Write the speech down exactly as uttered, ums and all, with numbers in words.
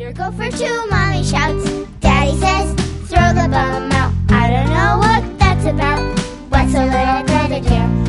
Go for two, Mommy shouts. Daddy says, throw the bum out. I don't know what that's about. What's a little brother do?